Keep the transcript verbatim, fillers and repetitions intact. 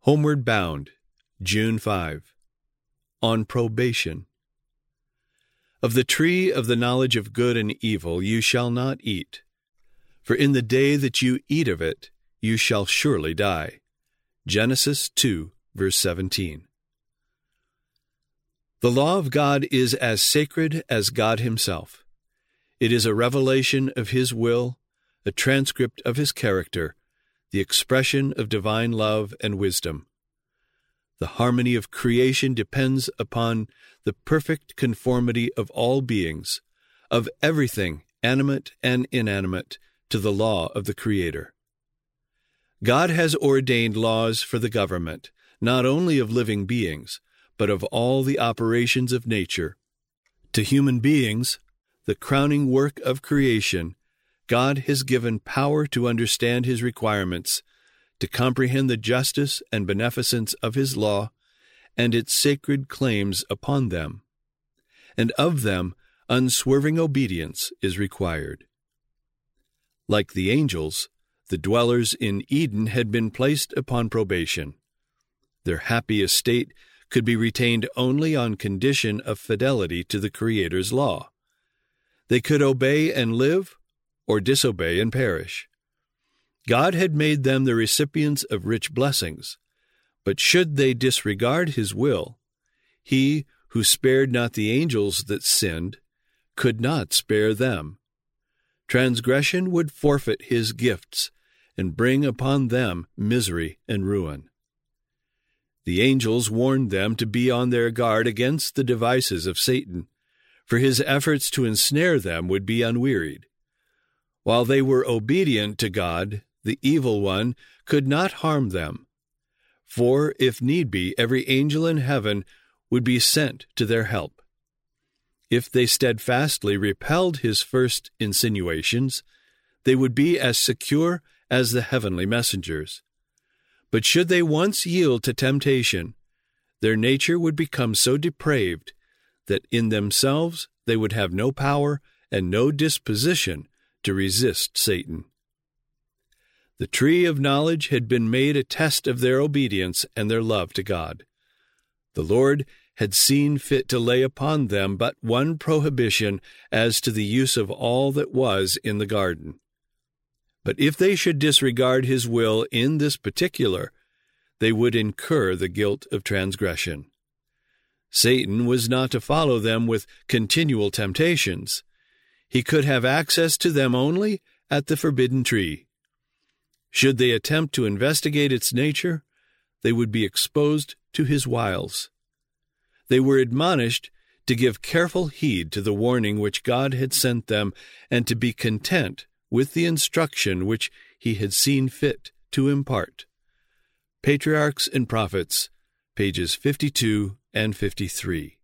Homeward Bound, June fifth. On Probation. Of the tree of the knowledge of good and evil you shall not eat, for in the day that you eat of it you shall surely die. Genesis two, verse seventeen. The law of God is as sacred as God himself. It is a revelation of his will, a transcript of his character, the expression of divine love and wisdom. The harmony of creation depends upon the perfect conformity of all beings, of everything, animate and inanimate, to the law of the Creator. God has ordained laws for the government, not only of living beings, but of all the operations of nature. To human beings, the crowning work of creation, God has given power to understand his requirements, to comprehend the justice and beneficence of his law and its sacred claims upon them. And of them, unswerving obedience is required. Like the angels, the dwellers in Eden had been placed upon probation. Their happy estate could be retained only on condition of fidelity to the Creator's law. They could obey and live, or disobey and perish. God had made them the recipients of rich blessings, but should they disregard his will, he who spared not the angels that sinned could not spare them. Transgression would forfeit his gifts and bring upon them misery and ruin. The angels warned them to be on their guard against the devices of Satan, for his efforts to ensnare them would be unwearied. While they were obedient to God, the evil one could not harm them, for, if need be, every angel in heaven would be sent to their help. If they steadfastly repelled his first insinuations, they would be as secure as the heavenly messengers. But should they once yield to temptation, their nature would become so depraved that in themselves they would have no power and no disposition to resist Satan. The tree of knowledge had been made a test of their obedience and their love to God. The Lord had seen fit to lay upon them but one prohibition as to the use of all that was in the garden. But if they should disregard his will in this particular, they would incur the guilt of transgression. Satan was not to follow them with continual temptations. He could have access to them only at the forbidden tree. Should they attempt to investigate its nature, they would be exposed to his wiles. They were admonished to give careful heed to the warning which God had sent them and to be content with the instruction which he had seen fit to impart. Patriarchs and Prophets, pages fifty-two and fifty-three.